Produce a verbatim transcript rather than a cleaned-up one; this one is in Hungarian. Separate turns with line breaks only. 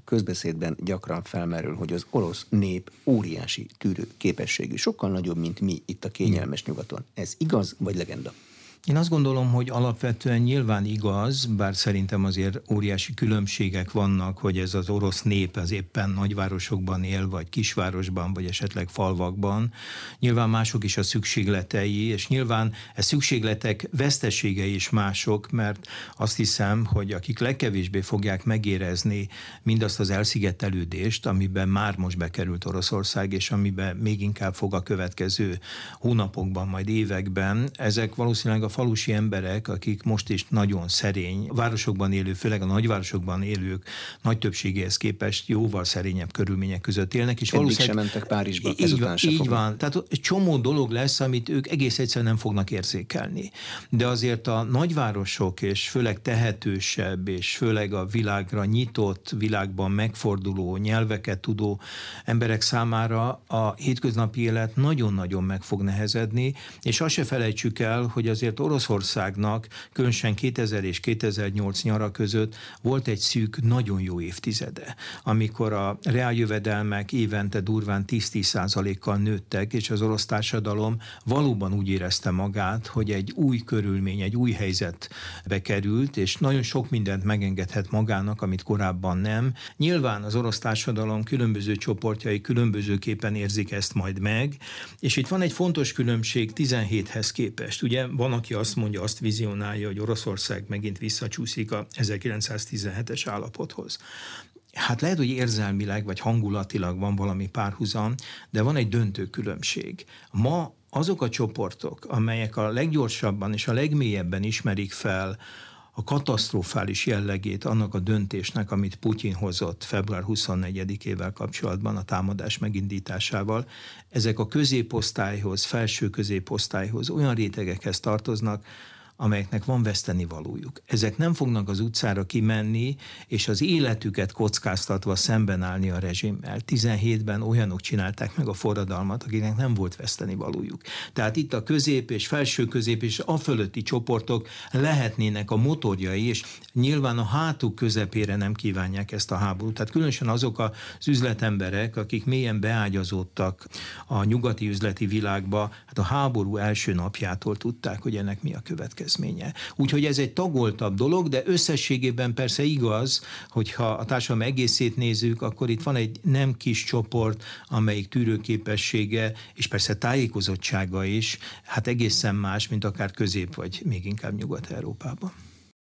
közbeszédben gyakran felmerül, hogy az orosz nép óriási tűrő képességű, sokkal nagyobb, mint mi itt a kényelmes nyugaton. Ez igaz, vagy legenda?
Én azt gondolom, hogy alapvetően nyilván igaz, bár szerintem azért óriási különbségek vannak, hogy ez az orosz nép az éppen nagyvárosokban él, vagy kisvárosban, vagy esetleg falvakban. Nyilván mások is a szükségletei, és nyilván a szükségletek veszteségei is mások, mert azt hiszem, hogy akik legkevésbé fogják megérezni mindazt az elszigetelődést, amiben már most bekerült Oroszország, és amiben még inkább fog a következő hónapokban, majd években, ezek valószínűleg a falusi emberek, akik most is nagyon szerény, városokban élő, főleg a nagyvárosokban élők nagy többségéhez képest jóval szerényebb körülmények között élnek. És
Eddig sem mentek Párizsba, ezután sem
Így
fognak.
van. Tehát egy csomó dolog lesz, amit ők egész egyszerűen nem fognak érzékelni. De azért a nagyvárosok, és főleg tehetősebb, és főleg a világra nyitott, világban megforduló, nyelveket tudó emberek számára a hétköznapi élet nagyon-nagyon meg fog nehezedni, és azt se felejtsük el, hogy azért Oroszországnak különösen kétezer és kétezer-nyolc nyara között volt egy szűk, nagyon jó évtizede, amikor a reáljövedelmek évente durván tíz-tíz százalékkal nőttek, és az orosz társadalom valóban úgy érezte magát, hogy egy új körülmény, egy új helyzetbe került, és nagyon sok mindent megengedhet magának, amit korábban nem. Nyilván az orosz társadalom különböző csoportjai különbözőképpen érzik ezt majd meg, és itt van egy fontos különbség tizenhéthez képest. Ugye van, aki azt mondja, azt vizionálja, hogy Oroszország megint visszacsúszik a ezerkilencszáztizenhetes állapothoz. Hát lehet, hogy érzelmileg vagy hangulatilag van valami párhuzam, de van egy döntő különbség. Ma azok a csoportok, amelyek a leggyorsabban és a legmélyebben ismerik fel a katasztrofális jellegét annak a döntésnek, amit Putyin hozott február huszonnegyedikével kapcsolatban a támadás megindításával, ezek a középosztályhoz, felső középosztályhoz, olyan rétegekhez tartoznak, amelyeknek van vesztenivalójuk. Ezek nem fognak az utcára kimenni, és az életüket kockáztatva szemben állni a rezsimmel. tizenhétben olyanok csinálták meg a forradalmat, akiknek nem volt vesztenivalójuk. Tehát itt a közép és felső közép és a fölötti csoportok lehetnének a motorjai, és nyilván a hátuk közepére nem kívánják ezt a háborút. Tehát különösen azok az üzletemberek, akik mélyen beágyazódtak a nyugati üzleti világba, hát a háború első napjától tudták, hogy ennek mi a következménye. Úgyhogy ez egy tagoltabb dolog, de összességében persze igaz, hogyha a társadalom egészét nézzük, akkor itt van egy nem kis csoport, amelyik tűrőképessége, és persze tájékozottsága is, hát egészen más, mint akár Közép- vagy még inkább Nyugat-Európában.